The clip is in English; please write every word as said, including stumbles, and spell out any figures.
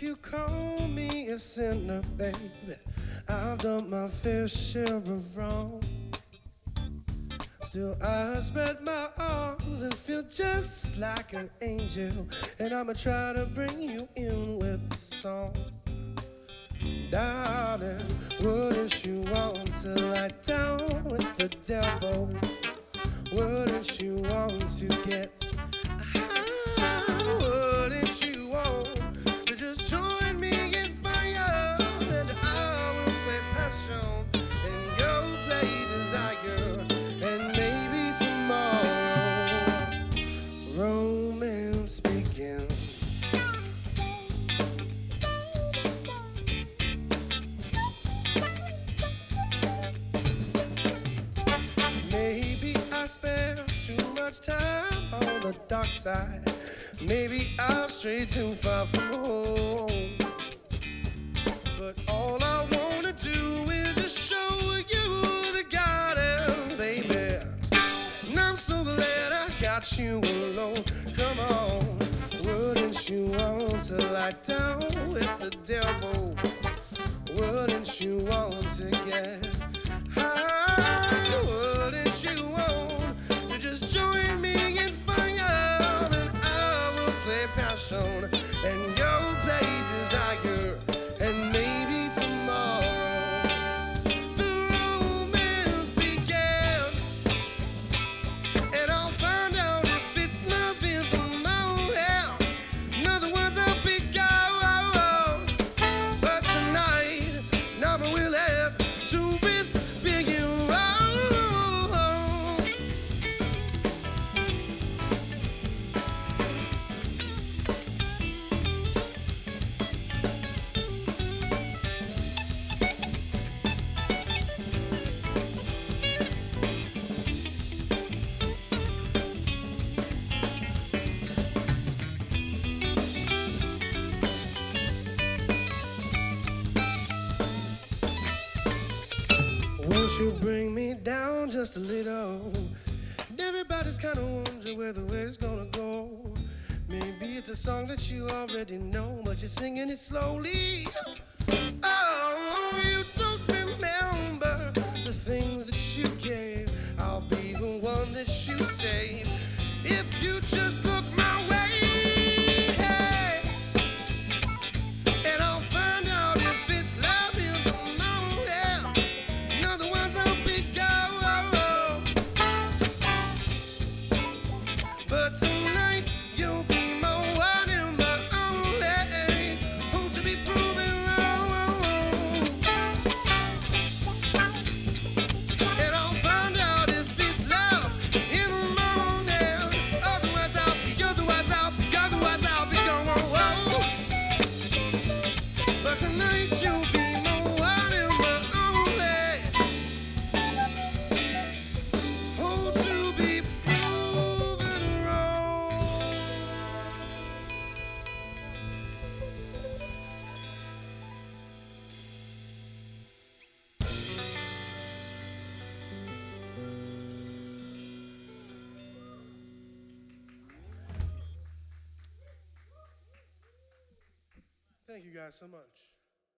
you call me a sinner, baby, I've done my fair share of wrong. Still I spread my arms and feel just like an angel, and I'ma try to bring you in with the song. Darling, wouldn't you want to lie down with the devil? Wouldn't you want to get high? Wouldn't you want to just join me in fire? And I will play passion and you'll play desire, and maybe tomorrow romance begins. Maybe I spend too much time on the dark side. Maybe I've strayed too far from home. But all I wanna do is just show you the guidance, baby. And I'm so glad I got you alone. Come on, wouldn't you want to lie down with the devil? Wouldn't you want to get high? Wouldn't you want to just join me in fire? And I will play passion and you'll play desire, and maybe tomorrow the romance began. And I'll find out if it's love in the morning. In other words, I'll be gone. But tonight, now I'm willing to risk being wrong. Won't you bring me down just a little? And everybody's kinda wondering where the way's gonna go. Maybe it's a song that you already know, but you're singing it slowly. Oh, you don't remember the things that you gave. I'll be the one that you save if you just look my way. And I'll find out if it's love in the morning. In other words, I'll be gone. But tonight you'll be my one and my only. Hope to be proven wrong. And I'll find out if it's love in the morning. Otherwise I'll be, otherwise I'll be, otherwise I'll be gone. Whoa. But tonight you'll be my one and my only. Hope to be proven wrong. Thank you guys so much.